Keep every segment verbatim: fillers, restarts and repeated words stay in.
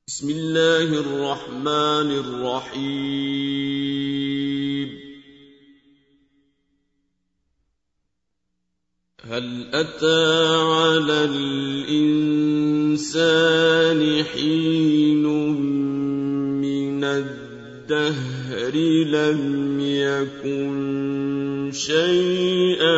بسم اللہ الرحمن الرحیم هل أتى على الإنسان حين من الدهر لم يكن شيئا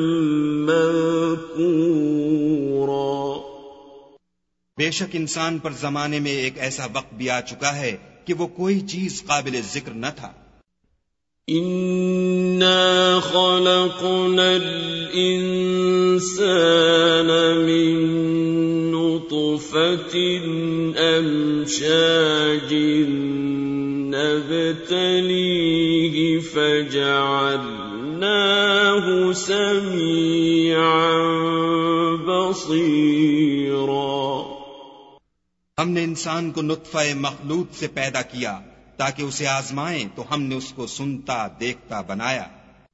مذكورا۔ بے شک انسان پر زمانے میں ایک ایسا وقت بھی آ چکا ہے کہ وہ کوئی چیز قابل ذکر نہ تھا۔ اِنَّا خَلَقْنَا الْإِنسَانَ مِن نُطْفَةٍ أَمْشَاجٍ نَبْتَلِيهِ فَجَعَلْنَاهُ سَمِيعًا بَصِيرًا۔ ہم نے انسان کو نطفہ مخلوط سے پیدا کیا تاکہ اسے آزمائیں، تو ہم نے اس کو سنتا دیکھتا بنایا۔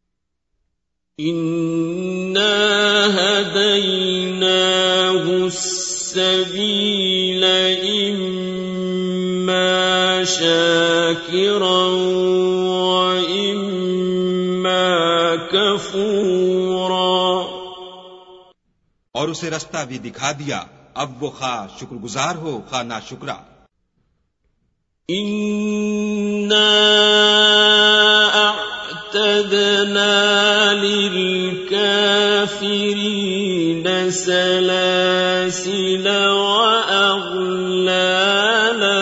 اِنَّا هَدَيْنَاهُ السَّبِيلَ إِمَّا شَاكِرًا وَإِمَّا كَفُورًا۔ اور اسے رستہ بھی دکھا دیا، اب وہ خواہ شکر گزار ہو خواہ نا شکرا۔ اِنَّا اعْتَدْنَا لِلْكَافِرِينَ سَلَاسِلَ وَأَغْلَالًا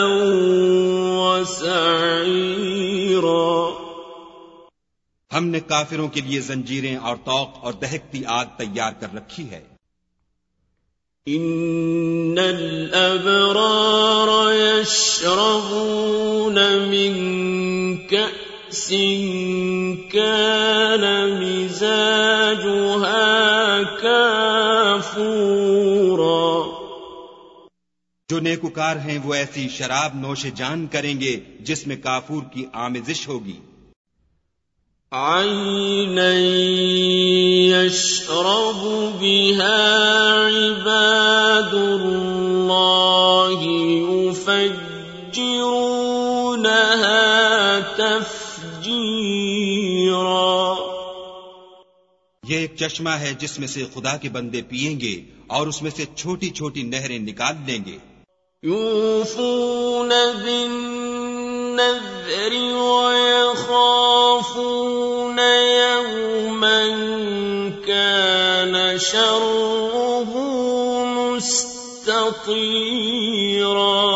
وَسَعِيرًا۔ ہم نے کافروں کے لیے زنجیریں اور طوق اور دہکتی آگ تیار کر رکھی ہے۔ ان الابرار يشربون من كأس كان مزاجها كافورا۔ جو نیکوکار ہیں وہ ایسی شراب نوش جان کریں گے جس میں کافور کی آمیزش ہوگی۔ عَيْنًا يَشْرَبُ بِهَا عِبَادُ اللَّهِ يُفَجِّرُونَهَا تَفْجِيرًا۔ یہ ایک چشمہ ہے جس میں سے خدا کے بندے پیئیں گے اور اس میں سے چھوٹی چھوٹی نہریں نکال لیں گے۔ يُوفُونَ بِالنَّذْرِ وَيَخَافُونَ يَوْمًا كَانَ شَرُّهُ مُسْتَطِيرًا۔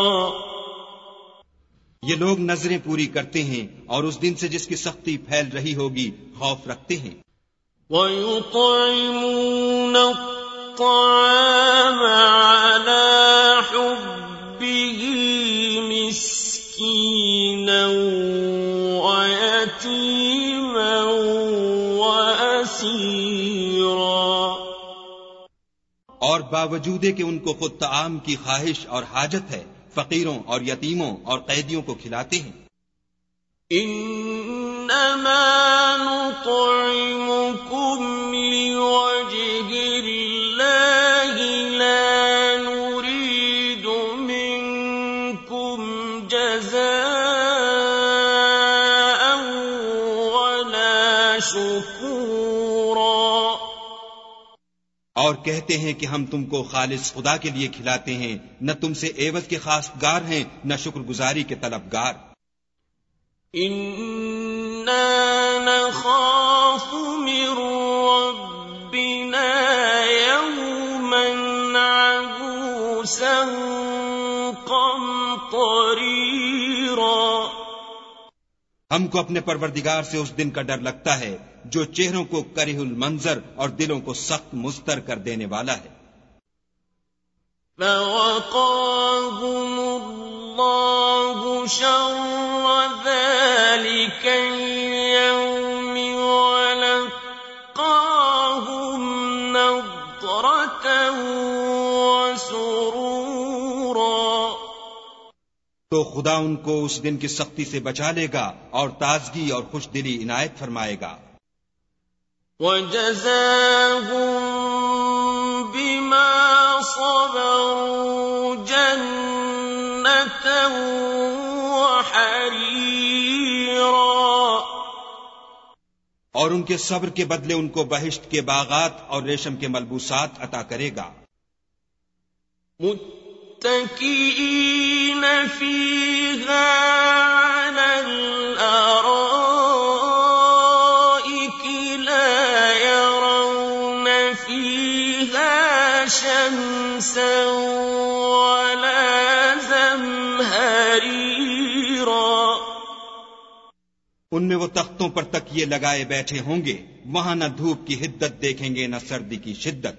یہ لوگ نظریں پوری کرتے ہیں اور اس دن سے جس کی سختی پھیل رہی ہوگی خوف رکھتے ہیں۔ وَيُطْعِمُونَ الطَّعَامَ عَلَى حُبِّهِ مِسْكِينًا وَيَتِيمًا وَأَسِيرًا۔ اور باوجود کہ ان کو خود طعام کی خواہش اور حاجت ہے، فقیروں اور یتیموں اور قیدیوں کو کھلاتے ہیں۔ انما نطعمكم لوجه الله لا نريد منكم جزاء ولا شكورا۔ اور کہتے ہیں کہ ہم تم کو خالص خدا کے لیے کھلاتے ہیں، نہ تم سے عوض کے خواستگار ہیں نہ شکر گزاری کے طلبگار۔ اِنَّا نَخَافُ مِن رَّبِّنَا يَوْمًا عَبُوسًا قَمْطَرِيرًا۔ ہم کو اپنے پروردگار سے اس دن کا ڈر لگتا ہے جو چہروں کو کرہ المنظر اور دلوں کو سخت مضطر کر دینے والا ہے۔ فَوَقَاهُمُ اللَّهُ شَرَّ ذَلِكَ الْيَوْمِ وَلَقَّاهُمْ نَضْرَةً وَسُرُورًا۔ تو خدا ان کو اس دن کی سختی سے بچا لے گا اور تازگی اور خوش دلی عنایت فرمائے گا۔ وَجَزَاهُم بِمَا صَبَرُوا جَنَّةً وحريرا اور ان کے صبر کے بدلے ان کو بہشت کے باغات اور ریشم کے ملبوسات عطا کرے گا. متكئين فيها على الأرائك لا يرون فيها شمسا ولا زمهريرا ان میں وہ تختوں پر تکیے لگائے بیٹھے ہوں گے، وہاں نہ دھوپ کی حدت دیکھیں گے نہ سردی کی شدت.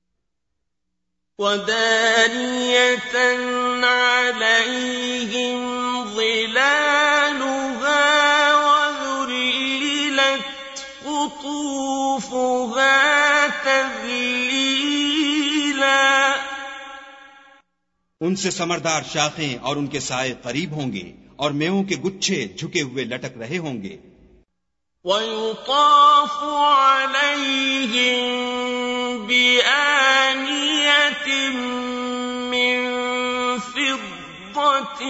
وَدَانِيَةً عَلَيْهِمْ ظِلَالُهَا وَذُلِّلَتْ قُطُوفُهَا تَذْلِيلًا ان سے ثمردار شاخیں اور ان کے سائے قریب ہوں گے، اور میووں کے گچھے جھکے ہوئے لٹک رہے ہوں گے. وَيُطَافُ عَلَيْهِمْ بِآنِيَةٍ مِّن فِضَّةٍ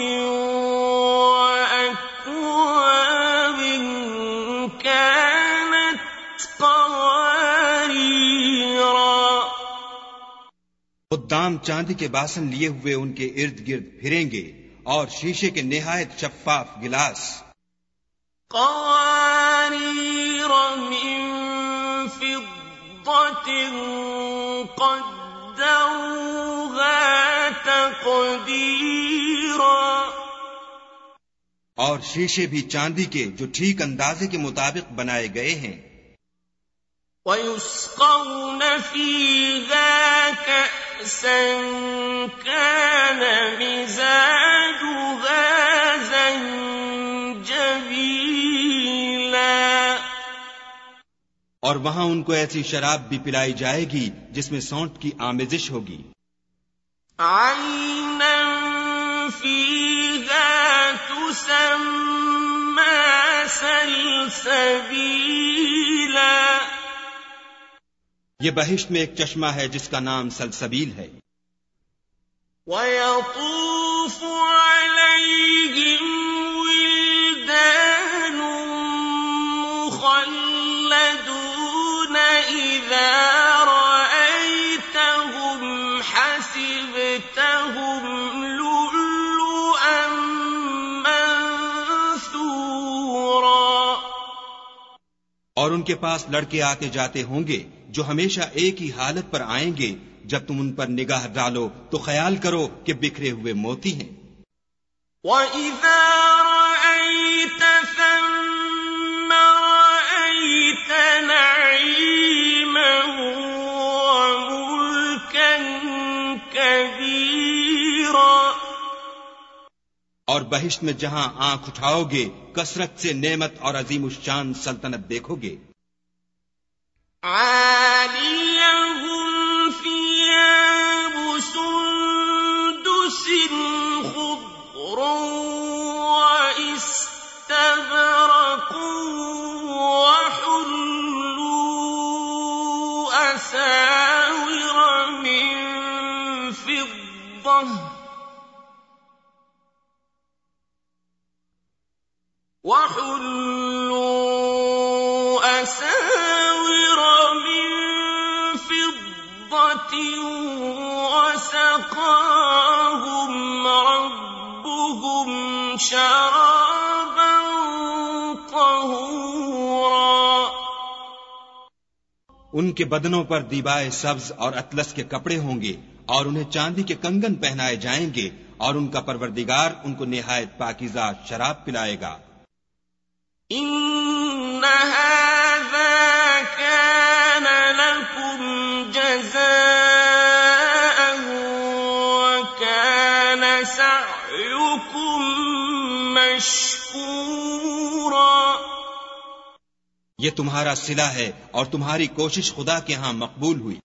وَأَكْوَابٍ كَانَتْ قَوَارِيرَا خدام چاندی کے باسن لیے ہوئے ان کے ارد گرد پھریں گے، اور شیشے کے نہایت شفاف گلاس. قوارير من فضة قدروها تقديرا اور شیشے بھی چاندی کے جو ٹھیک اندازے کے مطابق بنائے گئے ہیں. وَيُسْقَوْنَ فِيهَا كَأْسًا كَانَ مِزَاجُهَا زَنجَبِيلًا اور وہاں ان کو ایسی شراب بھی پلائی جائے گی جس میں سونٹ کی آمیزش ہوگی. عَيْنًا فِيهَا تُسَمَّى سَلْسَبِيلًا یہ بہشت میں ایک چشمہ ہے جس کا نام سلسبیل ہے. وَيَطُوفُ عَلَيْهِمْ وِلْدَانٌ مُّخَلَّدُونَ إِذَا رَأَيْتَهُمْ حَسِبْتَهُمْ لُؤْلُؤًا مَّنثُورًا اور ان کے پاس لڑکے آتے جاتے ہوں گے جو ہمیشہ ایک ہی حالت پر آئیں گے. جب تم ان پر نگاہ ڈالو تو خیال کرو کہ بکھرے ہوئے موتی ہیں. وَإِذَا رَأَيْتَ ثَمَّ رَأَيْتَ نَعِيمًا وَمُلْكًا كَبِيرًا اور بہشت میں جہاں آنکھ اٹھاؤ گے کثرت سے نعمت اور عظیم الشان سلطنت دیکھو گے. عَالِيَهُمْ ثِيَابُ سُندُسٍ خُضْرٌ وَإِسْتَبْرَقٌ وَحُلُّوا أَسَاوِرَ مِن فِضَّةٍ وَحُلُّوا أَسَاوِرَ مِن فِضَّةٍ وَسَقَاهُمْ رَبُّهُمْ شَرَابًا طَهُورًا ان کے بدنوں پر دیبائے سبز اور اطلس کے کپڑے ہوں گے، اور انہیں چاندی کے کنگن پہنائے جائیں گے، اور ان کا پروردگار ان کو نہایت پاکیزہ شراب پلائے گا. إِنَّ هَذَا كَانَ لَكُمْ جَزَاءً وَكَانَ سَعْيُكُمْ مَشْكُورًا یہ تمہارا صلہ ہے اور تمہاری کوشش خدا کے ہاں مقبول ہوئی.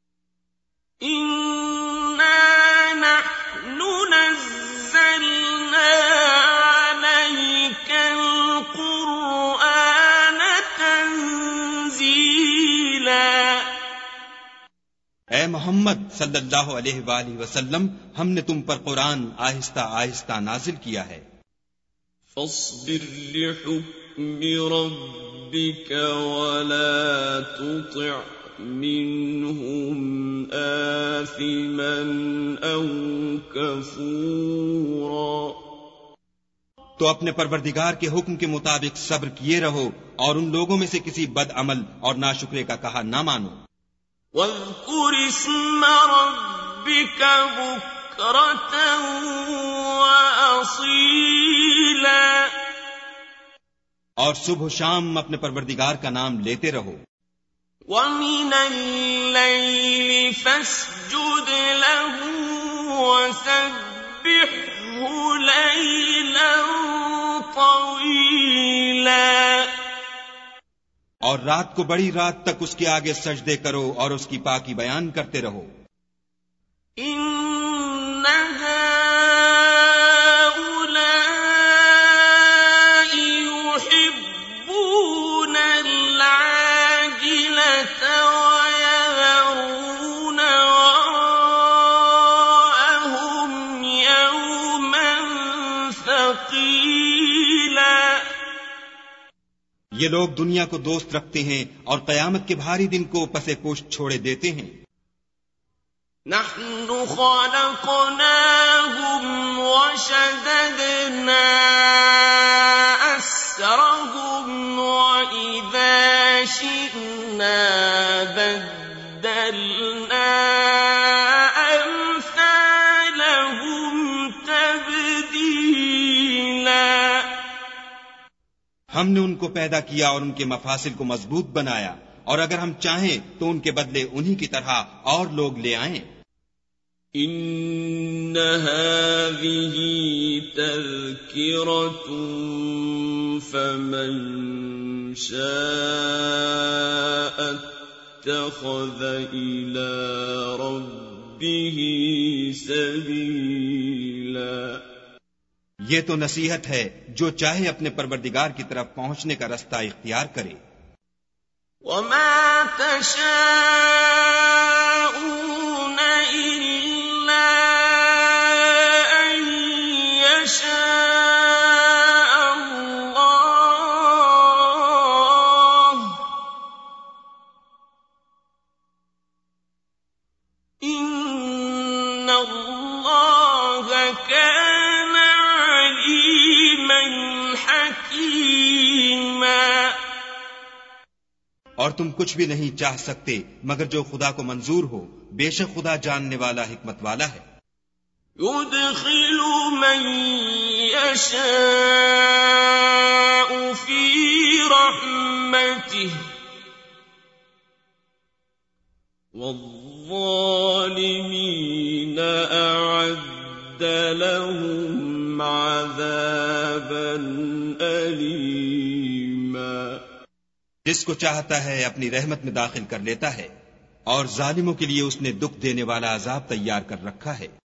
إِنَّا نَحْنُ نَزَّلْنَا عَلَيْكَ الْقُرْآنَ تَنزِيلًا اے محمد صلی اللہ علیہ وآلہ وسلم ہم نے تم پر قرآن آہستہ آہستہ نازل کیا ہے. فاصبر لحکم ربک ولا تطع منهم آثما او کفورا. تو اپنے پروردگار کے حکم کے مطابق صبر کیے رہو اور ان لوگوں میں سے کسی بد عمل اور ناشکرے کا کہا نہ مانو. وَاذْكُرِ اسْمَ رَبِّكَ بُكْرَةً وَأَصِيلًا. اور صبح و شام اپنے پروردگار کا نام لیتے رہو. وَمِنَ اللَّيْلِ فَاسْجُدْ لَهُ وَسَبِّحْهُ لَيْلًا طَوِيلًا. اور رات کو بڑی رات تک اس کے آگے سجدے کرو اور اس کی پاکی بیان کرتے رہو. إِنَّ هَٰؤُلَاءِ يُحِبُّونَ الْعَاجِلَةَ وَيَذَرُونَ وَرَاءَهُمْ يَوْمًا ثَقِيلًا. یہ لوگ دنیا کو دوست رکھتے ہیں اور قیامت کے بھاری دن کو پسے پشت چھوڑے دیتے ہیں. نحن خلقناهم وشددنا أسرهم وإذا شئنا بدلنا أمثالهم تبديلا. ہم نے ان کو پیدا کیا اور ان کے مفاصل کو مضبوط بنایا، اور اگر ہم چاہیں تو ان کے بدلے انہی کی طرح اور لوگ لے آئیں. ان هذه تذكرة فمن شاء اتخذ إلى ربه سبيلا. یہ تو نصیحت ہے، جو چاہے اپنے پروردگار کی طرف پہنچنے کا رستہ اختیار کرے. وما تشاءون إلا أن يشاء الله. إن الله كان عليما حكيما. اور تم کچھ بھی نہیں چاہ سکتے مگر جو خدا کو منظور ہو، بے شک خدا جاننے والا حکمت والا ہے. يدخل من يشاء في رحمته والظالمين أعد لهم عذابا أليما. جس کو چاہتا ہے اپنی رحمت میں داخل کر لیتا ہے، اور ظالموں کے لیے اس نے دکھ دینے والا عذاب تیار کر رکھا ہے.